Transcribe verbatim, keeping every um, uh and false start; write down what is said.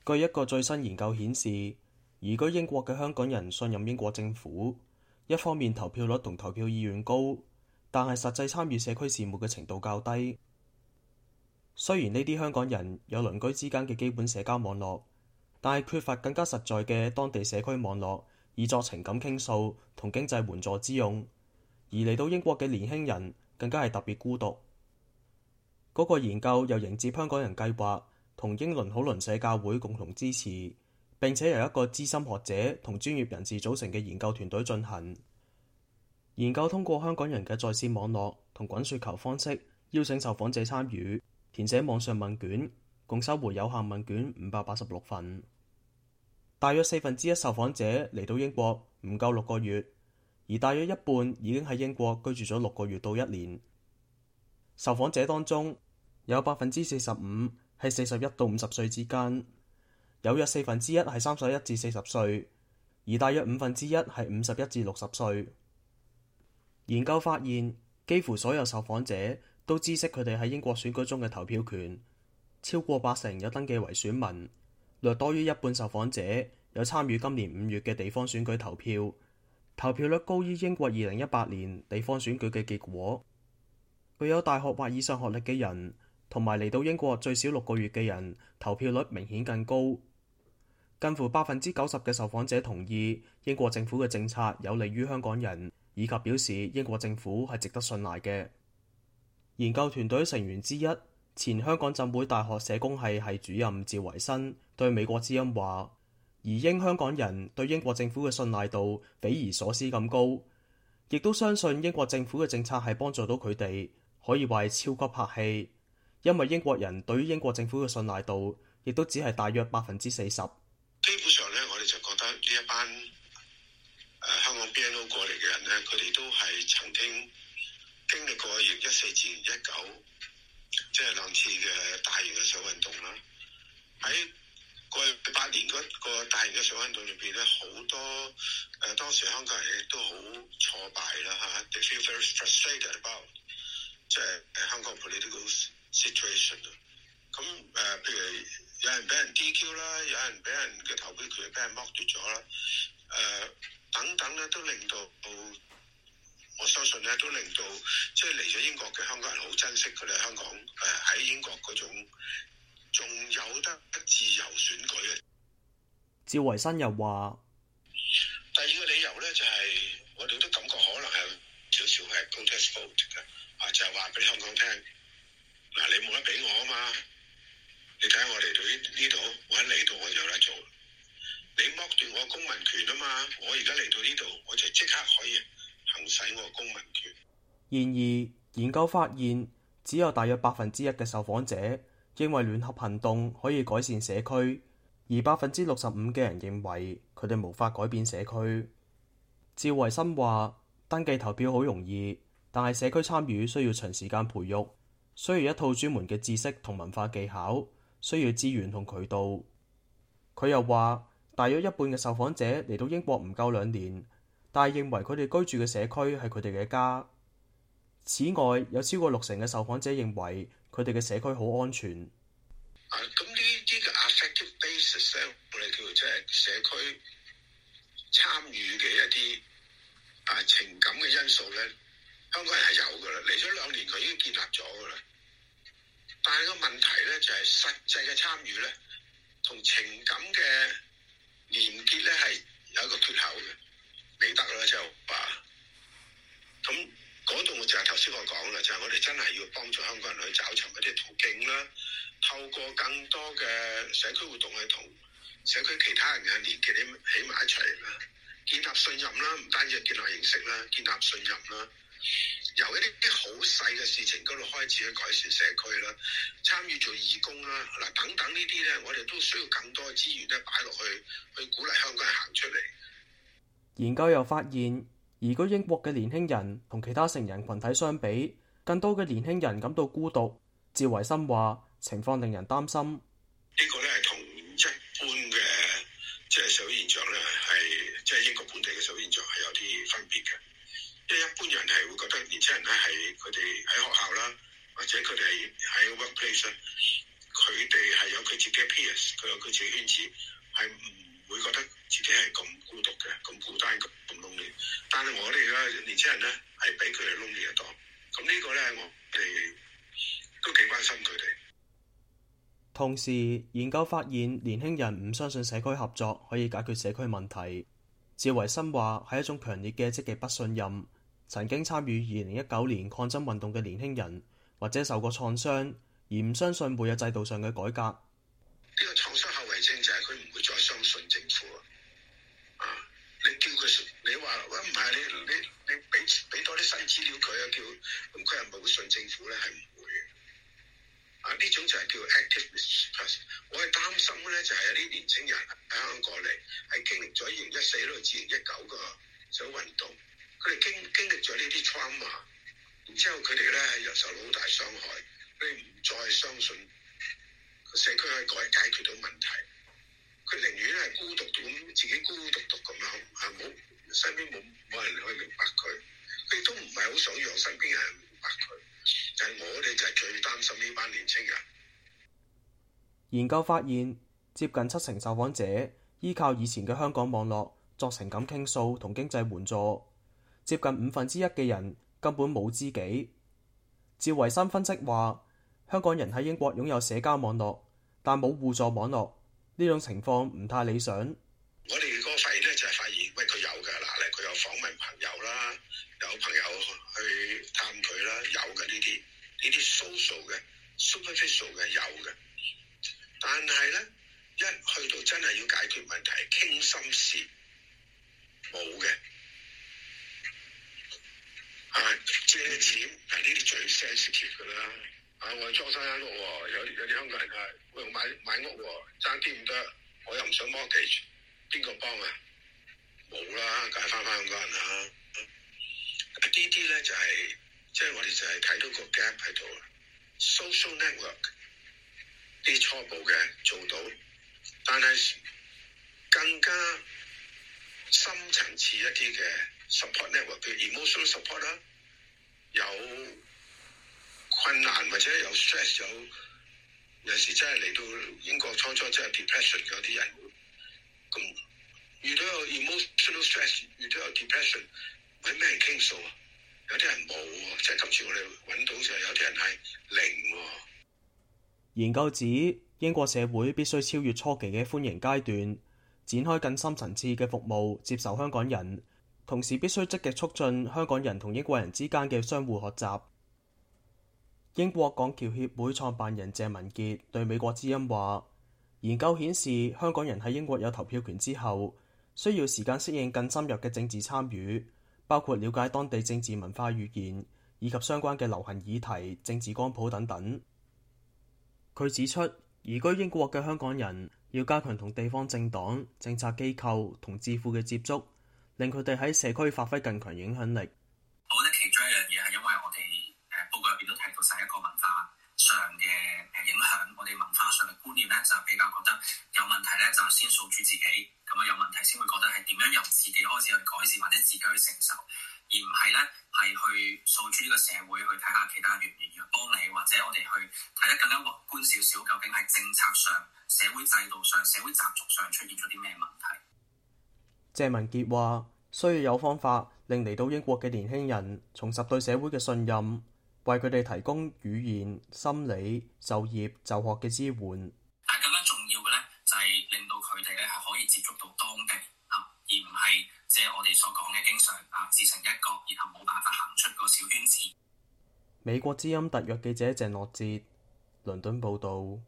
據一個最新研究顯示，移居英國嘅香港人信任英國政府，一方面投票率同投票意願高，但係實際參與社區事務嘅程度較低。雖然呢啲香港人有鄰居之間嘅基本社交網絡，但係缺乏更加實在嘅當地社區網絡，以作情感傾訴同經濟援助之用。而嚟到英國嘅年輕人更加係特別孤獨。嗰個研究由迎接香港人計劃同英倫好鄰舍教會共同支持，並且由一個資深學者同專業人士組成嘅研究團隊進行。研究通過香港人嘅在線網絡同滾雪球方式，邀請受訪者參與，填寫網上問卷，共收回有效問卷五百八十六份。大約四分之一受訪者嚟到英國唔夠六個月，而大約一半已經喺英國居住咗六個月到一年。受訪者當中有百分之四十五係四十一到五十歲之間，有約四分之一係三十一至四十歲，而大約五分之一係五十一至六十歲。研究發現，幾乎所有受訪者都知悉佢哋喺英國選舉中嘅投票權，超過八成有登記為選民，略多於一半受訪者有參與今年五月嘅地方選舉投票，投票率高於英國二零一八年地方選舉嘅結果。具有大學或以上學歷嘅人，同埋嚟到英國最少六個月嘅人，投票率明顯更高。近乎百分之九十嘅受訪者同意英國政府嘅政策有利於香港人，以及表示英國政府係值得信賴嘅。研究團隊成員之一，前香港浸會大學社工系系主任趙維新對美國之音話：移英香港人對英國政府嘅信賴度匪夷所思咁高，亦都相信英國政府嘅政策係幫助到佢哋，可以話係超級客氣。因為英國人對於英國政府嘅信賴度亦都只係大約百分之四十。 基本上咧，我哋就覺得呢一班誒、呃、香港 B N O 過嚟嘅人咧，佢哋都係曾經經歷過二零一四至二零一九，即係兩次嘅大型嘅社會運動啦。喺過去八年嗰個大型嘅社會運動裏邊咧，好多誒、呃、當時香港人亦都好挫敗啦嚇 ，they feel very frustrated about 即係誒香港 political situation 啊。咁誒、呃，譬如有人俾人 D Q 啦，有人俾人嘅投票權俾人剝奪咗啦，誒、呃、等等咧，都令到我相信咧，都令到即係嚟咗英國嘅香港人好珍惜佢哋香港誒喺、呃、英國嗰種仲有得自由選舉嘅。 趙維新又話： 第二個理由咧就係、是、我哋都感覺可能係少少係 protest vote 嘅，啊就係話俾香港聽，嗱你冇得俾我啊嘛。你睇下我嚟到呢呢度，我一嚟到我就有得做。你剝奪我公民權啊嘛，我而家嚟到呢度，我就即刻可以行使我公民權。 然而，研究發現，只有大約百分之一嘅受訪者認為聯合行動可以改善社區，而百分之六十五嘅人認為佢哋無法改變社區。趙維新話：登記投票好容易，但係社區參與需要長時間培育，需要一套專門嘅知識同文化技巧。需要資源同渠道。佢又話，大約一半嘅受訪者嚟到英國唔夠兩年，但係認為佢哋居住嘅社區係佢哋嘅家。此外，有超過六成嘅受訪者認為佢哋嘅社區好安全。 啊，咁呢啲嘅 affective basis 咧，我哋叫做即係社區參與嘅一啲啊情感嘅因素咧，香港人係有噶啦，嚟咗兩年佢已經建立咗噶啦。但係個問題咧，就係、是、實際嘅參與咧，同情感嘅連結咧係有一個缺口嘅，未得啦就話。咁嗰度就係頭先我講啦，就係、是、我哋真係要幫助香港人去找尋一啲途徑啦，透過更多嘅社區活動去同社區其他人嘅連結起起埋一齊啦，建立信任啦，唔單止係建立認識啦，建立信任啦。由一啲啲好細嘅事情嗰度開始去改善社區啦，參與做義工啦，嗱等等呢啲咧，我哋都需要更多資源咧擺落去，去鼓勵香港人行出嚟。 研究又發現，移居英國嘅年輕人同其他成人群體相比，更多嘅年輕人感到孤獨。趙維新話：情況令人擔心。 呢個咧係同一般嘅即係社會現象咧，係即係英國本地嘅社會現象係有啲分別嘅。即係一般人係會覺得年輕人咧係佢哋喺學校啦，或者佢哋喺 workplace 咧， 佢哋係有佢自己嘅 peers，佢有佢自己圈子，係唔會覺得自己係咁孤獨嘅，咁孤單，咁 lonely。但係我哋嘅年輕人咧係比佢哋 lonely 得多。咁呢個咧我哋都幾關心佢哋。 同時，研究發現年輕人唔相信社區合作可以解決社區問題。趙維新話係一種強烈嘅積極不信任。曾經參與二零一九年抗爭運動嘅年輕人，或者受過創傷，而唔相信會有制度上嘅改革。 呢個創傷後遺症就係佢唔會再相信政府啊！你叫佢，你話喂唔係你你你俾俾多啲新資料佢啊，叫咁佢係咪會信政府咧？係唔會嘅。啊！呢種就係叫 active mistrust。我係擔心咧，就係有啲年青人喺香港過嚟，係經歷咗二零一四到至二零一九個社會運動，佢哋經經歷咗呢啲 trauma，然之後佢哋咧又受到好大傷害，佢哋唔再相信個社區可以改解決到問題，佢寧願係孤獨到咁，自己孤孤獨獨咁樣，係冇身邊冇冇人去明白佢，佢亦都唔係好想讓身邊人明白佢。但係我哋就係最擔心呢班年青人。 研究發現，接近七成受訪者依靠以前嘅香港網絡作情感傾訴同經濟援助，接近五分之一嘅人根本冇知己。趙維新分析話，香港人喺英國擁有社交網絡，但冇互助網絡，呢種情況唔太理想。 我哋嗰個發現咧就係發現，喂佢有㗎嗱咧，佢有訪問朋友啦，有朋友去探佢啦，有嘅呢啲呢啲 social 嘅 superficial 嘅有嘅，但係咧一去到真係要解決問題傾心事冇嘅。啊借錢係呢啲最 sensitive 㗎啦。啊我係裝修間屋喎，有有啲香港人啊，喂我買買屋喎，爭啲唔得，我又唔想 mortgage， 邊個幫啊？冇啦，梗係翻返香港人啦。呢啲咧就係即係我哋就係睇到個 gap 喺度啦。social network 啲初步嘅做到，但係更加深層次一啲嘅 support network， 譬如 emotional support 啦，有困難或者有 stress， 有有時真係嚟到英國初初真係 depression 嗰啲人，咁遇到有 emotional stress， 遇到有 depression， 揾咩人傾訴啊？有啲人冇喎，即係今次我哋揾到就係有啲人係零喎。 研究指英國社會必須超越初期嘅歡迎階段，展開更深層次嘅服務，接受香港人，同時必須積極促進香港人同英國人之間嘅相互學習。英國港僑協會創辦人謝文傑對美國之音話，研究顯示香港人喺英國有投票權之後，需要時間適應更深入嘅政治參與，包括了解當地政治文化語言以及相關嘅流行議題、政治光譜等等。佢指出，移居英國嘅香港人要加強同地方政黨、政策機構同智庫嘅接觸，令佢哋喺社區發揮更強影響力。 我覺得其中一樣嘢係因為我哋誒報告入邊都提到晒一個文化上嘅誒影響，我哋文化上嘅觀念咧就比較覺得有問題咧就先訴諸自己，咁啊有問題先會覺得係點樣由自己開始去改善或者自己去承受，而唔係咧係去訴諸呢個社會去睇下其他人願唔願意幫你，或者我哋去睇得更加宏觀少少，究竟係政策上、社會制度上、社會習俗上出現咗啲咩問題。 謝文傑話：需要有方法令嚟到英國嘅年輕人重拾對社會嘅信任，為佢哋提供語言、心理、就業、就學嘅支援。 但係更加重要嘅咧，就係令到佢哋咧係可以接觸到當地啊，而唔係即係我哋所講嘅經常啊自成一角，然後冇辦法行出個小圈子。 美國之音特約記者鄭樂哲，倫敦報導。